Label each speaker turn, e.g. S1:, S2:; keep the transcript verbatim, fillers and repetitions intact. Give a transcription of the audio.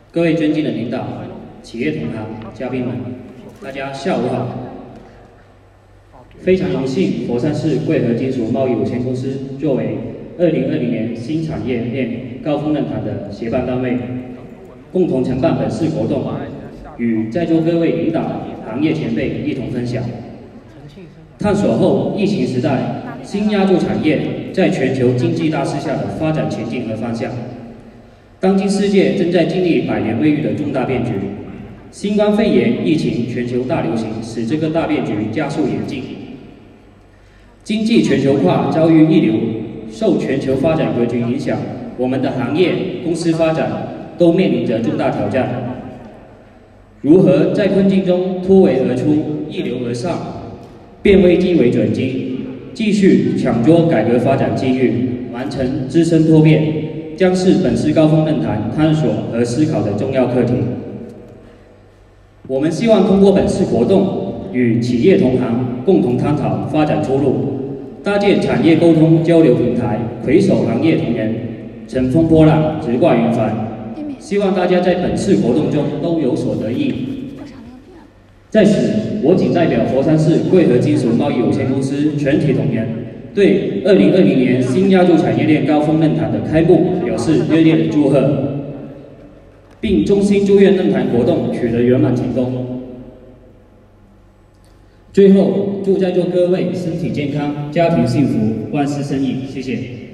S1: 各位尊敬的领导、企业同行、嘉宾们，大家下午好。非常荣幸，佛山市贵和金属贸易有限公司作为二零二零年新产业链高峰论坛的协办单位，共同承办本次活动，与在座各位领导、行业前辈一同分享，探索后疫情时代新压铸产业在全球经济大势下的发展前景和方向。当今世界正在经历百年未遇的重大变局，新冠肺炎疫情全球大流行使这个大变局加速演进，经济全球化遭遇逆流，受全球发展格局影响，我们的行业、公司发展都面临着重大挑战。如何在困境中突围而出、逆流而上，变危机为转机，继续抢捉改革发展机遇，完成自身脱变，将是本次高峰论坛探索和思考的重要课题。我们希望通过本次活动，与企业同行共同探讨发展出路，搭建产业沟通交流平台，携手行业同仁，乘风破浪，直挂云帆。希望大家在本次活动中都有所得益。在此，我谨代表佛山市贵和金属贸易有限公司全体同仁，对二零二零年新压铸产业链高峰论坛的开幕表示热烈的祝贺，并衷心祝愿论坛活动取得圆满成功。最后，祝在座各位身体健康，家庭幸福，万事胜意。谢谢。